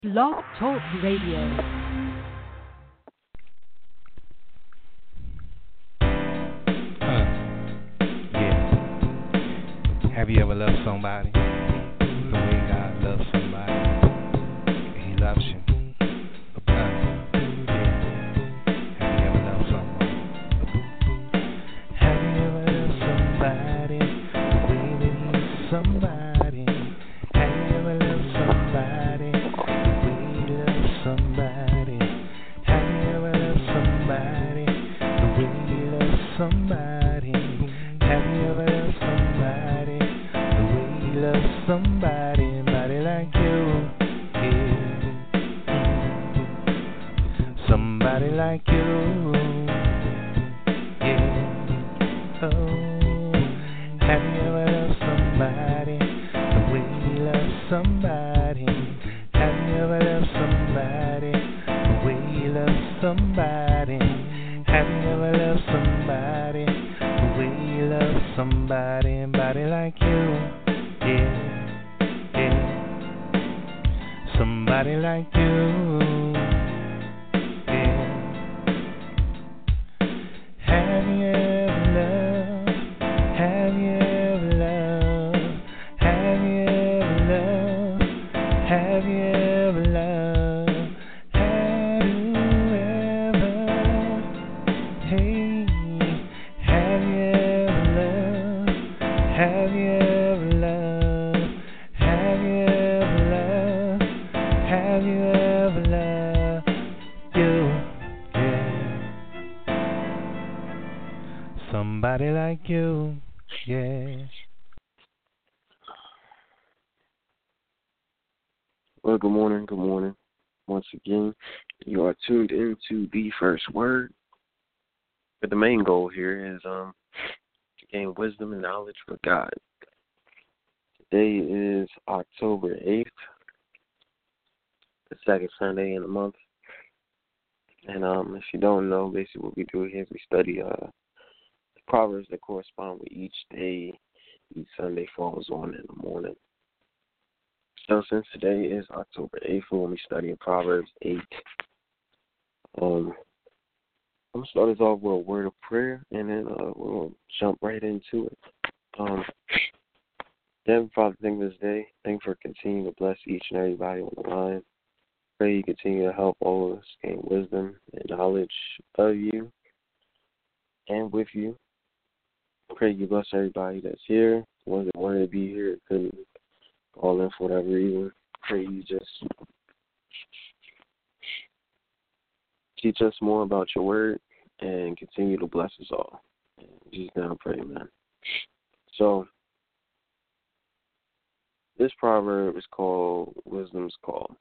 Blog Talk Radio. Yeah. Have you ever loved somebody the way God loves somebody? He loves you. Have you ever loved someone? Have you ever loved somebody the way that he loves somebody? Have you ever loved somebody the way he loves somebody? Have you ever loved somebody the way he loves somebody? Have you ever loved somebody the way he loves somebody? Somebody like you, yeah. Somebody like you, yeah. Oh, have you ever loved somebody the way he loves somebody? Have you ever loved somebody the way he loves somebody? Have you ever loved somebody the way he loves somebody? Somebody like you, yeah, yeah. Somebody like you, yeah. Have you ever loved? Have you ever loved? Have you ever loved? Have you ever loved? Have you ever? Hey, have you ever loved? Have you ever loved? Have you ever loved? Have you ever loved you? Yeah. Somebody like you, yeah. Well, good morning, good morning. Once again, you are tuned into the first word. But the main goal here is to gain wisdom and knowledge for God. Today is October 8th, the second Sunday in the month. And if you don't know, basically what we do here is we study the proverbs that correspond with each day each Sunday falls on in the morning. So since today is October 8th, we'll be studying Proverbs 8. I'm going to start us off with a word of prayer, and then we'll jump right into it. Heavenly Father, thank you for this day. Thank you for continuing to bless each and everybody on the line. Pray you continue to help all of us gain wisdom and knowledge of you and with you. Pray you bless everybody that's here, the ones that wanted to be here, couldn't call in for whatever reason. Pray you just teach us more about your word and continue to bless us all. In Jesus' name I pray, amen. So, this proverb is called Wisdom's Call.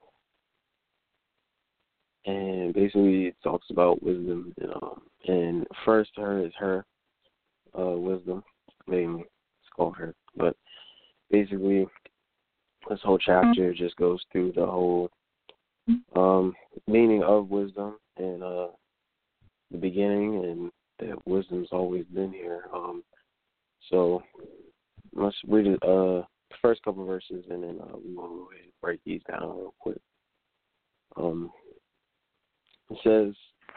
And basically it talks about wisdom, and first her is her wisdom. Maybe it's called her. But basically this whole chapter just goes through the whole meaning of wisdom and the beginning, and that wisdom's always been here. So let's read it, the first couple of verses, and then we will go ahead and break these down real quick. It says,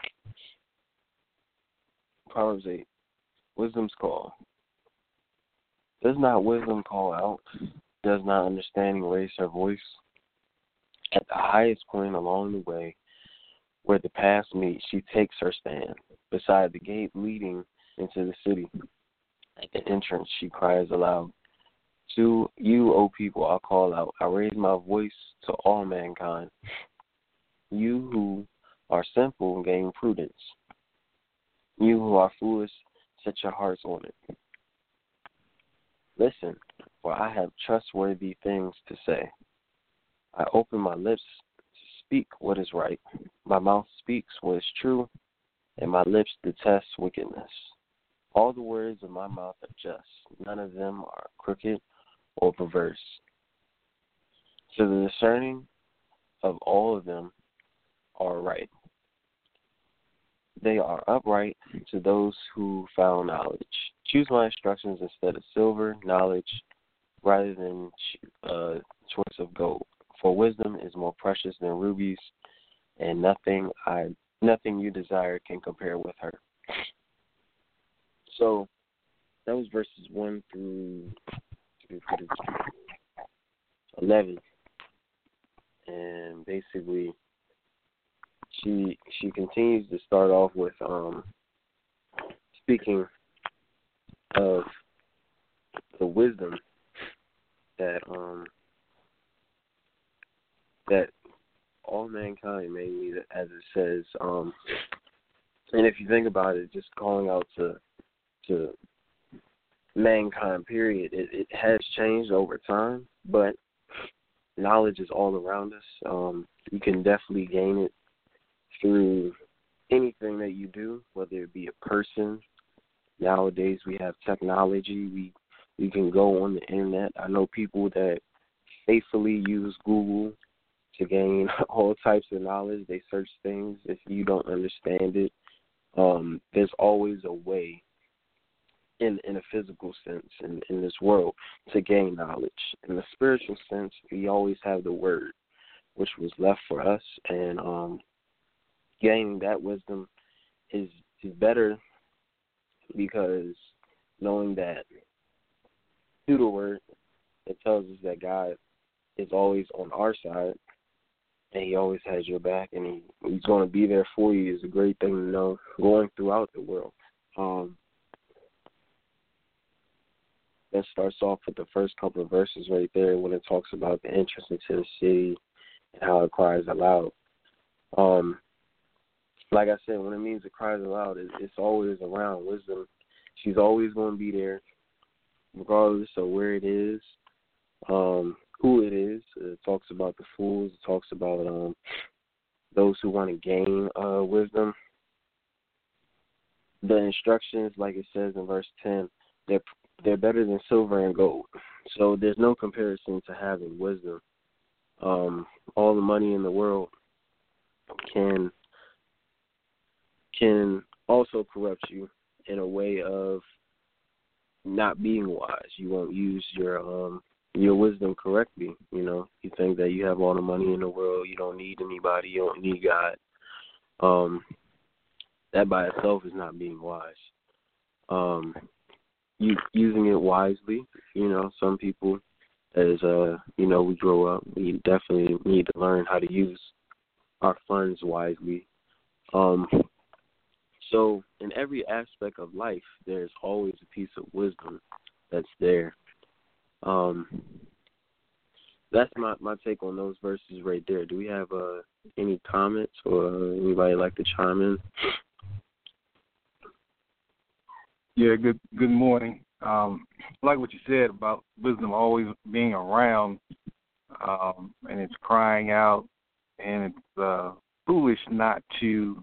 Proverbs 8, Wisdom's Call. Does not wisdom call out? Does not understanding raise her voice? At the highest point along the way, where the paths meet, she takes her stand. Beside the gate leading into the city, at the entrance, she cries aloud. To you, O people, I call out. I raise my voice to all mankind. You who are simple, gain prudence. You who are foolish, set your hearts on it. Listen, for I have trustworthy things to say. I open my lips to speak what is right. My mouth speaks what is true, and my lips detest wickedness. All the words of my mouth are just. None of them are crooked or perverse. So the discerning of all of them are right. They are upright to those who found knowledge. Choose my instructions instead of silver, knowledge, rather than choice of gold. For wisdom is more precious than rubies, and nothing you desire can compare with her. So that was verses 1 through 11, and basically she continues to start off with speaking of the wisdom that all mankind may need, as it says. And if you think about it, just calling out to mankind, period, it has changed over time, but knowledge is all around us. You can definitely gain it through anything that you do, whether it be a person. Nowadays we have technology. We can go on the internet. I know people that faithfully use Google to gain all types of knowledge. They search things. If you don't understand it, there's always a way in a physical sense in this world to gain knowledge. In the spiritual sense, we always have the word, which was left for us, and gaining that wisdom is better, because knowing that through the word, it tells us that God is always on our side, and he always has your back, and he's going to be there for you is a great thing to know going throughout the world. That starts off with the first couple of verses right there when it talks about the entrance into the city and how it cries aloud. Like I said, when it means it cries aloud, it's always around. Wisdom, she's always going to be there, regardless of where it is, who it is. It talks about the fools. It talks about those who want to gain wisdom. The instructions, like it says in verse 10, they're better than silver and gold. So there's no comparison to having wisdom. All the money in the world can also corrupt you in a way of not being wise. You won't use your wisdom correctly. You know, you think that you have all the money in the world, you don't need anybody, you don't need God. That by itself is not being wise. Using it wisely, you know, some people, as we grow up, we definitely need to learn how to use our funds wisely. So in every aspect of life, there's always a piece of wisdom that's there. That's my take on those verses right there. Do we have any comments or anybody like to chime in? Yeah, good morning. Like what you said about wisdom always being around, and it's crying out, and it's foolish not to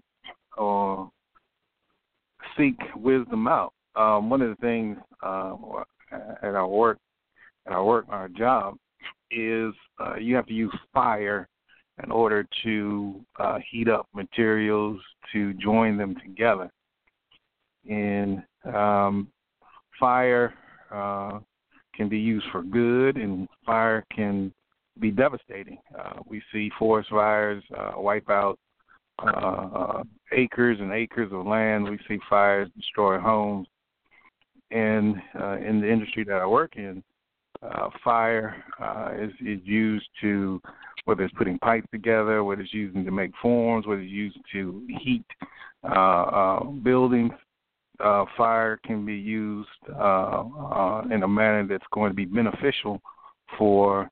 seek wisdom out. One of the things at our job is you have to use fire in order to heat up materials to join them together. And fire can be used for good, and fire can be devastating. We see forest fires wipe out acres and acres of land. We see fires destroy homes. And in the industry that I work in, fire is used to, whether it's putting pipes together, whether it's using to make forms, whether it's used to heat buildings. Fire can be used in a manner that's going to be beneficial for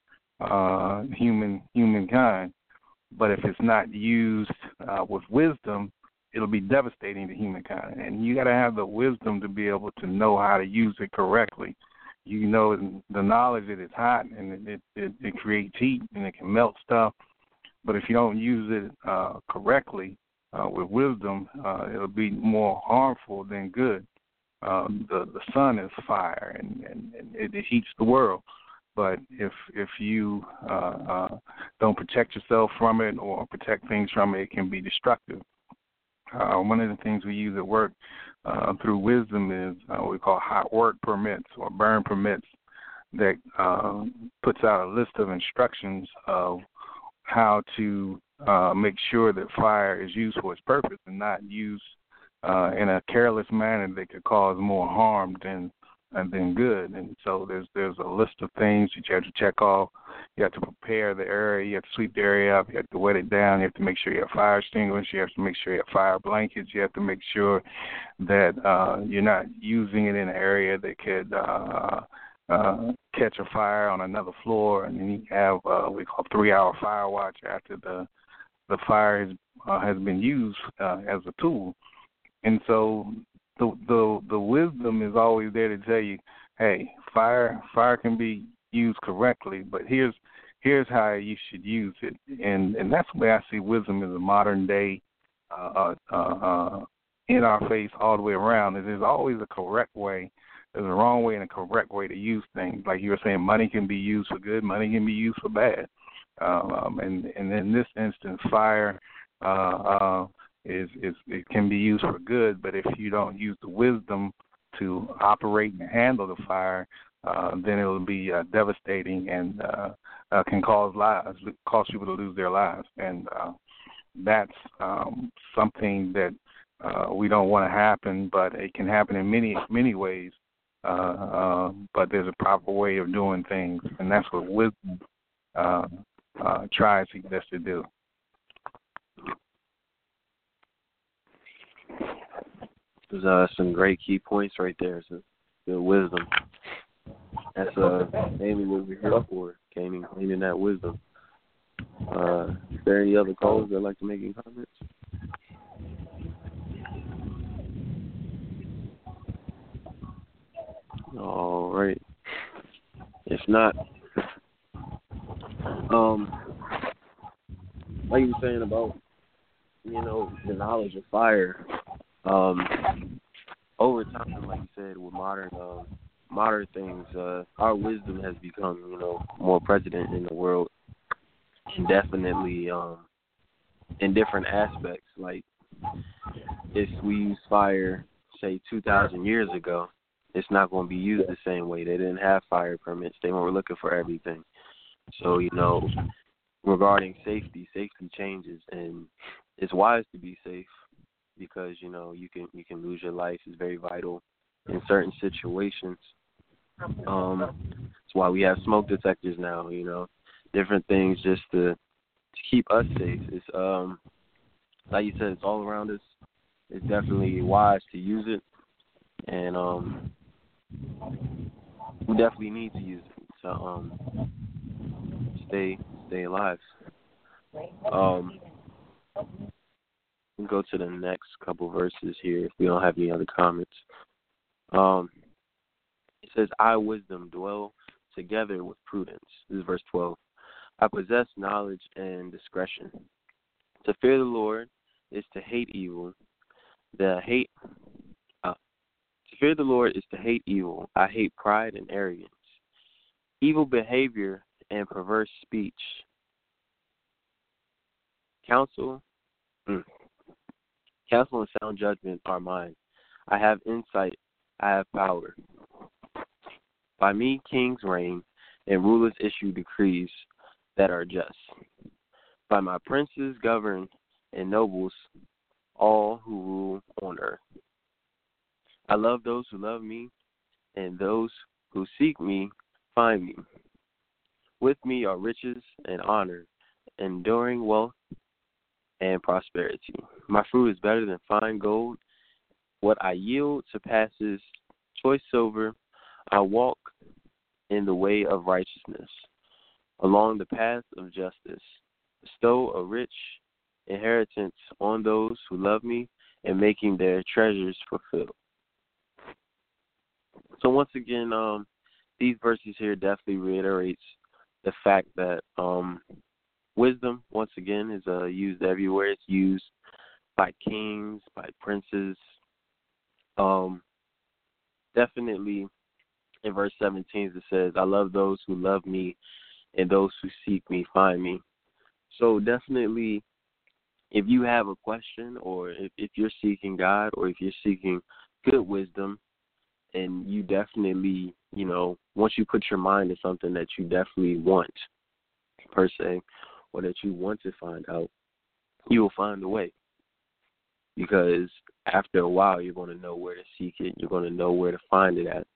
humankind. But if it's not used with wisdom, it'll be devastating to humankind. And you got to have the wisdom to be able to know how to use it correctly. You know, the knowledge that it's hot and it creates heat and it can melt stuff. But if you don't use it correctly, with wisdom, it'll be more harmful than good. The sun is fire, and it heats the world. But if you don't protect yourself from it or protect things from it, it can be destructive. One of the things we use at work through wisdom is what we call hot work permits or burn permits that puts out a list of instructions of how to make sure that fire is used for its purpose and not used in a careless manner that could cause more harm than good. And so there's a list of things that you have to check off. You have to prepare the area. You have to sweep the area up. You have to wet it down. You have to make sure you have fire extinguishers. You have to make sure you have fire blankets. You have to make sure that you're not using it in an area that could catch a fire on another floor. And then you have what we call 3-hour fire watch after the fire has been used as a tool. And so the wisdom is always there to tell you, hey, fire can be used correctly, but here's how you should use it. And that's the way I see wisdom as a modern day in our face all the way around. There's always a correct way. There's a wrong way and a correct way to use things. Like you were saying, money can be used for good, money can be used for bad. And in this instance, fire it can be used for good, but if you don't use the wisdom to operate and handle the fire, then it will be devastating and can cause people to lose their lives. And that's something that we don't want to happen, but it can happen in many ways. But there's a proper way of doing things, and that's what wisdom tries its best to do. There's some great key points right there. So, the wisdom. That's mainly what we're here for, gaining that wisdom. Is there any other callers that like to make any comments? All right. If not, like you were saying about, the knowledge of fire, over time, like you said, with modern things, our wisdom has become, more present in the world, and definitely in different aspects. Like, if we use fire, say, 2,000 years ago, it's not going to be used the same way. They didn't have fire permits. They weren't looking for everything. So, regarding safety changes, and it's wise to be safe because, you can lose your life. It's very vital in certain situations. That's why we have smoke detectors now, different things just to keep us safe. It's, like you said, it's all around us. It's definitely wise to use it, and we definitely need to use it to stay alive. We'll go to the next couple verses here if we don't have any other comments. It says, I, wisdom, dwell together with prudence. This is verse 12. I possess knowledge and discretion. To fear the Lord is to hate evil. To fear the Lord is to hate evil. I hate pride and arrogance, evil behavior and perverse speech. Counsel and sound judgment are mine. I have insight. I have power. By me kings reign, and rulers issue decrees that are just. By my princes govern, and nobles all who rule on earth. I love those who love me, and those who seek me find me. With me are riches and honor, enduring wealth and prosperity. My fruit is better than fine gold. What I yield surpasses choice silver. I walk in the way of righteousness, along the path of justice. Bestow a rich inheritance on those who love me, and making their treasures fulfilled. So once again, these verses here definitely reiterates the fact that wisdom, once again, is used everywhere. It's used by kings, by princes. Definitely in verse 17 it says, I love those who love me, and those who seek me find me. So definitely, if you have a question, or if you're seeking God, or if you're seeking good wisdom, and you definitely, once you put your mind to something that you definitely want, per se, or that you want to find out, you will find a way. Because after a while, you're going to know where to seek it. You're going to know where to find it at.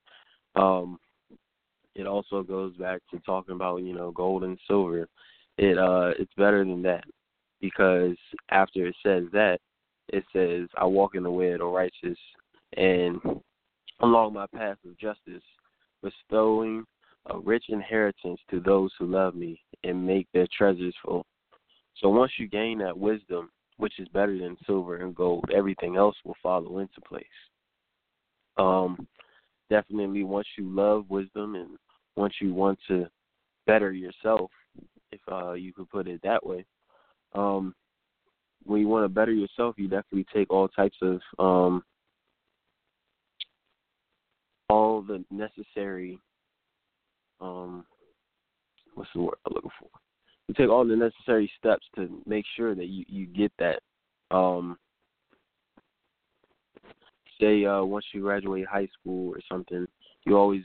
It also goes back to talking about, gold and silver. It's better than that, because after it says that, it says, I walk in the way of the righteous and along my path of justice, bestowing a rich inheritance to those who love me and make their treasures full. So once you gain that wisdom, which is better than silver and gold, everything else will follow into place. Definitely once you love wisdom and once you want to better yourself, if you could put it that way, when you want to better yourself, you definitely take all types of all the necessary what's the word I'm looking for? You take all the necessary steps to make sure that you get that. Say once you graduate high school or something, you always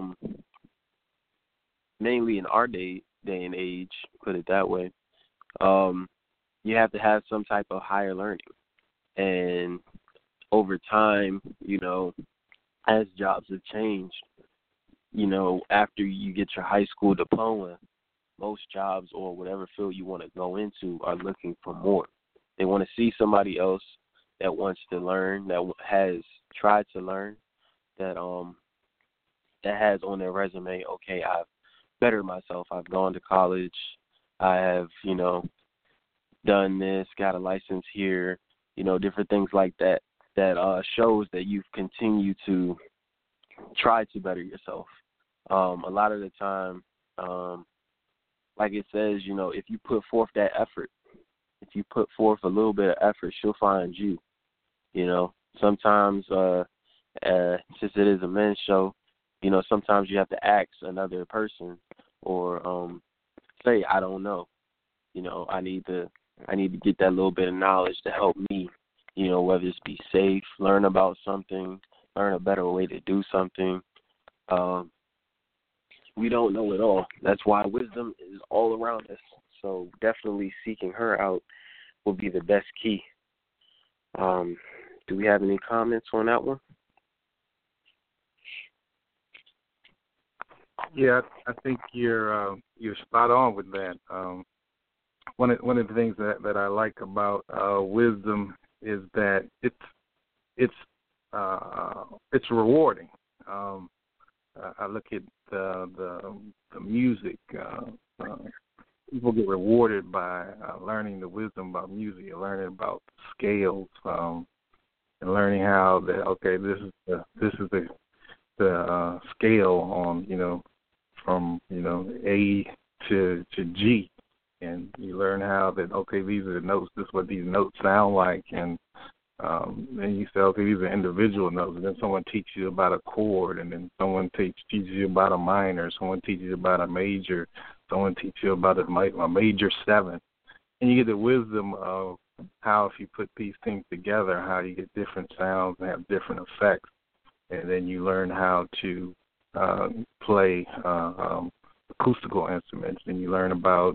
mainly in our day and age, put it that way, you have to have some type of higher learning. And over time, as jobs have changed, after you get your high school diploma, most jobs or whatever field you want to go into are looking for more. They want to see somebody else that wants to learn, that has tried to learn, that has on their resume, okay, I've bettered myself. I've gone to college. I have, done this, got a license here, different things like that, that shows that you've continued to try to better yourself. A lot of the time, like it says, if you put forth that effort, if you put forth a little bit of effort, she'll find you. Sometimes, since it is a men's show, sometimes you have to ask another person or say, I don't know. I need to get that little bit of knowledge to help me, whether it's be safe, learn about something, learn a better way to do something. We don't know it all. That's why wisdom is all around us. So definitely seeking her out will be the best key. Do we have any comments on that one? Yeah, I think you're spot on with that. One of the things that I like about wisdom is that it's rewarding. I look at the music. People get rewarded by learning the wisdom about music, learning about scales, and learning how that this is the scale on from A to G, and you learn how that these are the notes. This is what these notes sound like, and then you say these are individual notes, and then someone teaches you about a chord, and then someone teaches you about a minor, someone teaches you about a major, someone teaches you about a major seventh, and you get the wisdom of how if you put these things together, how you get different sounds and have different effects, and then you learn how to play acoustical instruments, and you learn about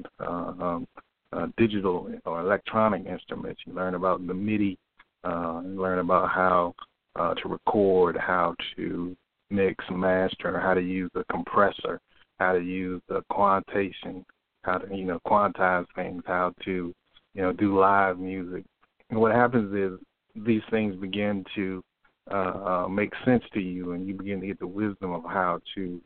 digital or electronic instruments. You learn about the MIDI. You learn about how to record, how to mix, master, how to use a compressor, how to use a quantation, how to quantize things, how to do live music. And what happens is these things begin to make sense to you, and you begin to get the wisdom of how to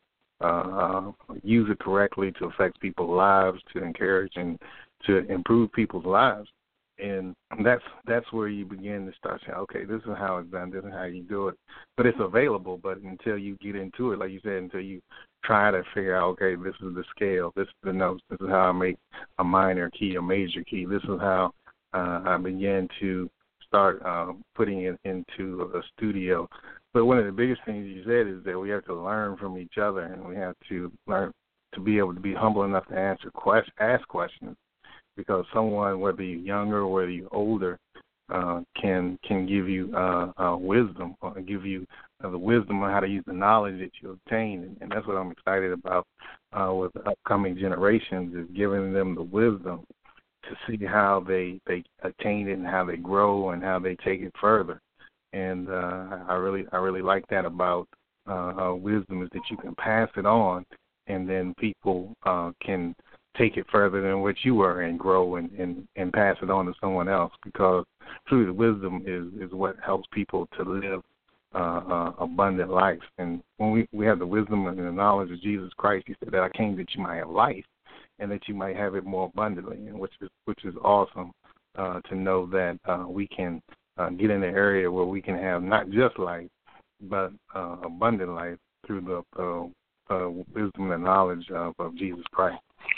use it correctly to affect people's lives, to encourage and to improve people's lives. And that's where you begin to start saying, okay, this is how it's done, this is how you do it. But it's available, but until you get into it, like you said, until you try to figure out, okay, this is the scale, this is the notes, this is how I make a minor key, a major key, this is how I begin to start putting it into a studio. But one of the biggest things you said is that we have to learn from each other, and we have to learn to be able to be humble enough to ask questions, because someone, whether you're younger or whether you're older, can give you wisdom, or give you the wisdom on how to use the knowledge that you obtain. And that's what I'm excited about with the upcoming generations, is giving them the wisdom to see how they attain it and how they grow and how they take it further. And I really like that about wisdom, is that you can pass it on, and then people can take it further than what you were and grow and pass it on to someone else, because truly the wisdom is what helps people to live abundant life. And when we have the wisdom and the knowledge of Jesus Christ, he said that I came that you might have life and that you might have it more abundantly, and which is awesome to know that we can get in the area where we can have not just life, but abundant life through the wisdom and knowledge of Jesus Christ.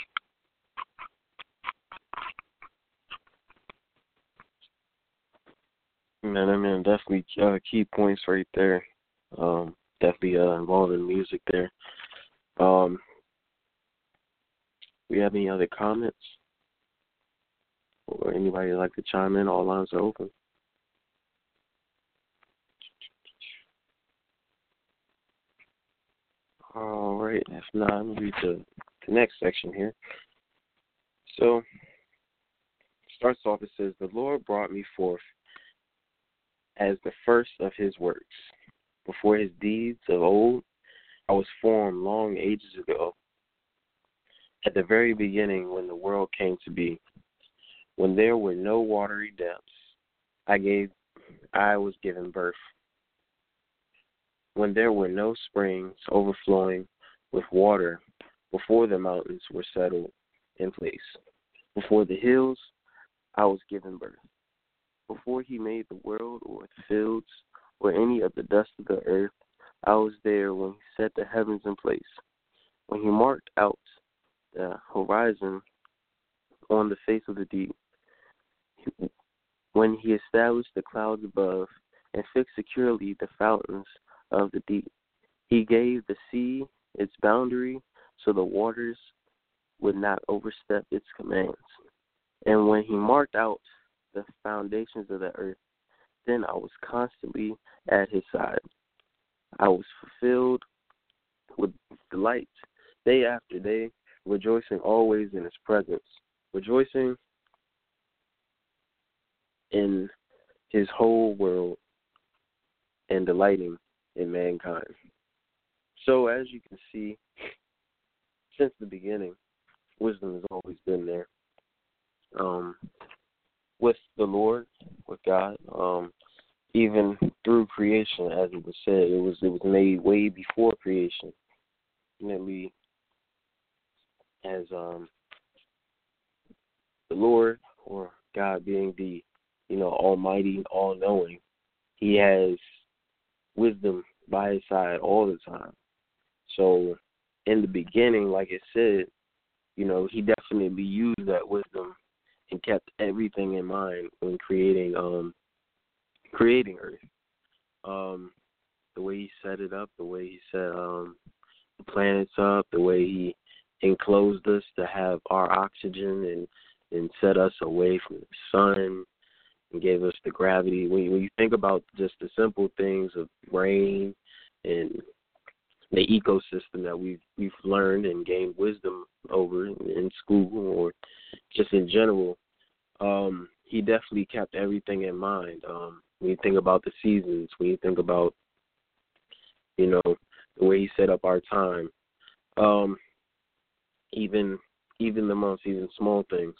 Man, I mean, definitely key points right there. Definitely involving music there. We have any other comments? Or anybody like to chime in? All lines are open. All right. If not, I'm going to read the next section here. So, starts off, it says, "The Lord brought me forth as the first of his works. Before his deeds of old, I was formed long ages ago. At the very beginning, when the world came to be, when there were no watery depths, I was given birth. When there were no springs overflowing with water, before the mountains were settled in place, before the hills, I was given birth. Before he made the world or the fields or any of the dust of the earth, I was there when he set the heavens in place, when he marked out the horizon on the face of the deep, when he established the clouds above and fixed securely the fountains of the deep. He gave the sea its boundary so the waters would not overstep its commands. And when he marked out the foundations of the earth, then I was constantly at his side. I was fulfilled with delight day after day, rejoicing always in his presence, rejoicing in his whole world and delighting in mankind." So as you can see, since the beginning, wisdom has always been there. With the Lord, with God, even through creation, as it was said, it was made way before creation. Definitely, as the Lord, or God being the Almighty, all-knowing, he has wisdom by his side all the time. So in the beginning, like it said, he definitely used that wisdom and kept everything in mind when creating Earth. The way he set it up, the way he set the planets up, the way he enclosed us to have our oxygen and set us away from the sun and gave us the gravity. When you think about just the simple things of rain and the ecosystem that we've learned and gained wisdom over in school or just in general, he definitely kept everything in mind. When you think about the seasons, when you think about, the way he set up our time, even the months, even small things,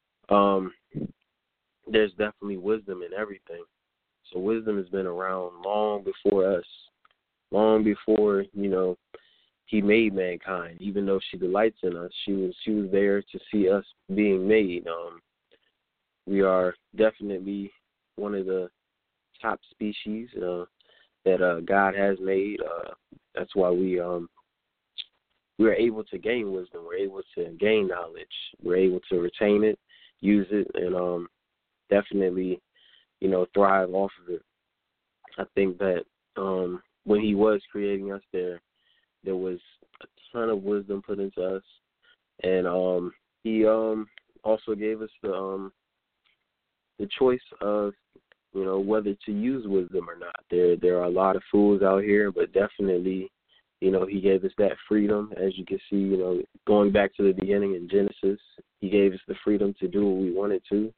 there's definitely wisdom in everything. So wisdom has been around long before us, long before, he made mankind. Even though she delights in us, she was there to see us being made. We are definitely one of the top species that God has made. That's why we are able to gain wisdom. We're able to gain knowledge. We're able to retain it, use it, and definitely, thrive off of it. I think that when he was creating us, there was a ton of wisdom put into us, and he also gave us the choice of whether to use wisdom or not. There are a lot of fools out here, but definitely, he gave us that freedom, as you can see, going back to the beginning in Genesis, He gave us the freedom to do what we wanted to.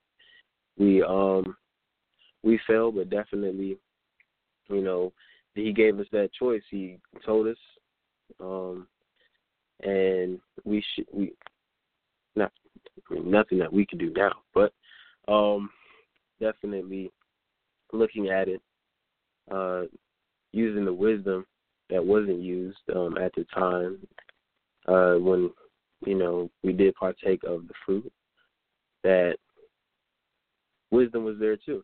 We failed, but definitely, he gave us that choice. He told us, and nothing that we can do now, but definitely looking at it, using the wisdom that wasn't used at the time when we did partake of the fruit, that wisdom was there too.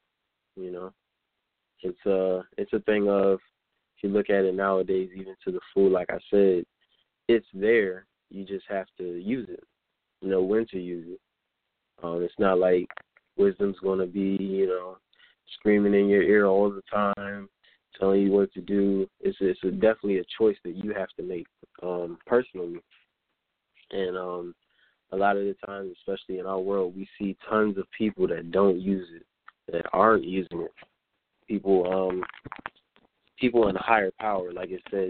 It's a thing of, if you look at it nowadays, even to the full, like I said, it's there. You just have to use it. Know when to use it. It's not like wisdom's going to be, screaming in your ear all the time, telling you what to do. It's definitely a choice that you have to make personally. And a lot of the times, especially in our world, we see tons of people that don't use it, that aren't using it. People in a higher power, like it says,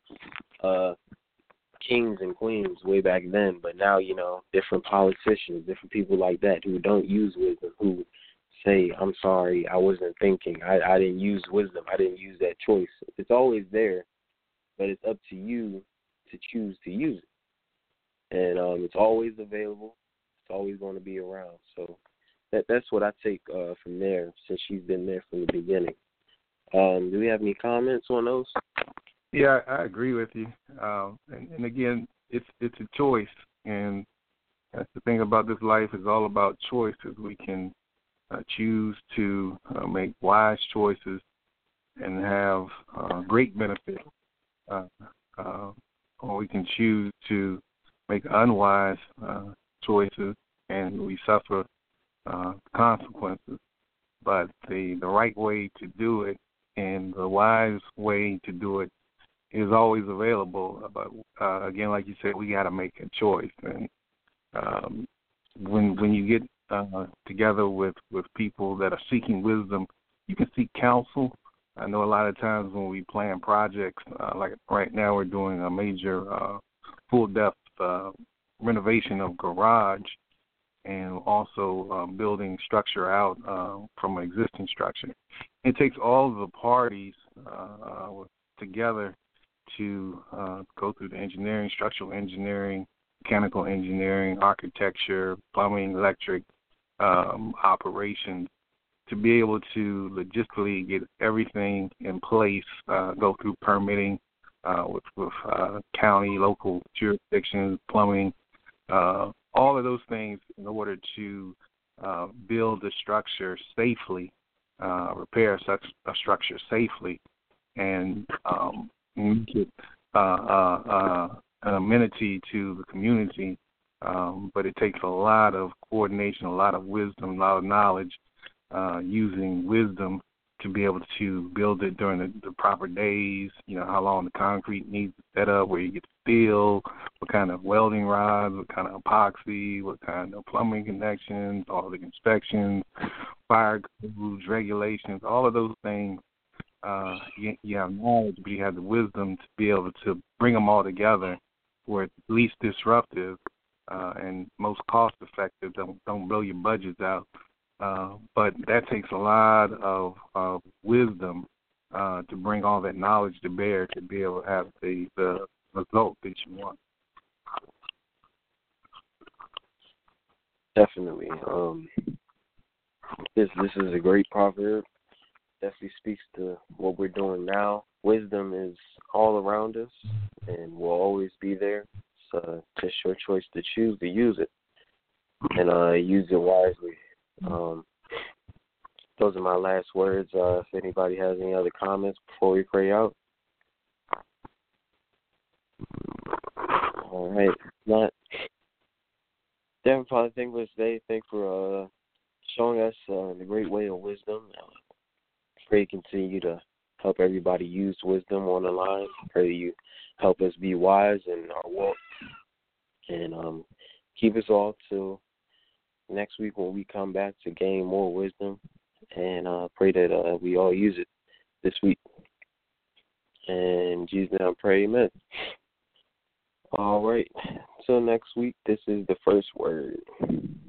kings and queens way back then, but now, different politicians, different people like that who don't use wisdom, who say, I'm sorry, I wasn't thinking, I didn't use wisdom, I didn't use that choice. It's always there, but it's up to you to choose to use it. And it's always available. It's always going to be around. So that's what I take from there, since she's been there from the beginning. Do we have any comments on those? Yeah, I agree with you. And again, it's a choice, and that's the thing about this life, is all about choices. We can choose to make wise choices and have great benefit, or we can choose to make unwise choices and we suffer consequences. But the right way to do it and the wise way to do it is always available. But again, like you said, we got to make a choice. And when you get together with people that are seeking wisdom, you can seek counsel. I know a lot of times when we plan projects, like right now we're doing a major full-depth renovation of garage, and also building structure out from an existing structure. It takes all of the parties together to go through the engineering, structural engineering, mechanical engineering, architecture, plumbing, electric, operations, to be able to logistically get everything in place, go through permitting with county, local jurisdictions, plumbing, all of those things in order to build a structure safely, repair a structure safely, and make it an amenity to the community. But it takes a lot of coordination, a lot of wisdom, a lot of knowledge, using wisdom to be able to build it during the proper days, how long the concrete needs to set up, where you get steel, what kind of welding rods, what kind of epoxy, what kind of plumbing connections, all the inspections, fire codes, regulations, all of those things. You have knowledge, but you have the wisdom to be able to bring them all together where it's least disruptive and most cost effective. Don't blow your budgets out. But that takes a lot of wisdom to bring all that knowledge to bear to be able to have the result that you want. Definitely. This is a great proverb. Definitely speaks to what we're doing now. Wisdom is all around us and will always be there. So just your choice to choose to use it and use it wisely. Those are my last words. If anybody has any other comments before we pray out. All right. Not. Heavenly Father, thank you for today. Thank you for showing us the great way of wisdom. Pray you continue to help everybody use wisdom on the line. Pray you help us be wise in our walk. And keep us all till next week when we come back to gain more wisdom. And pray that we all use it this week. And in Jesus' name I pray, amen. All right. Till next week, this is the first word.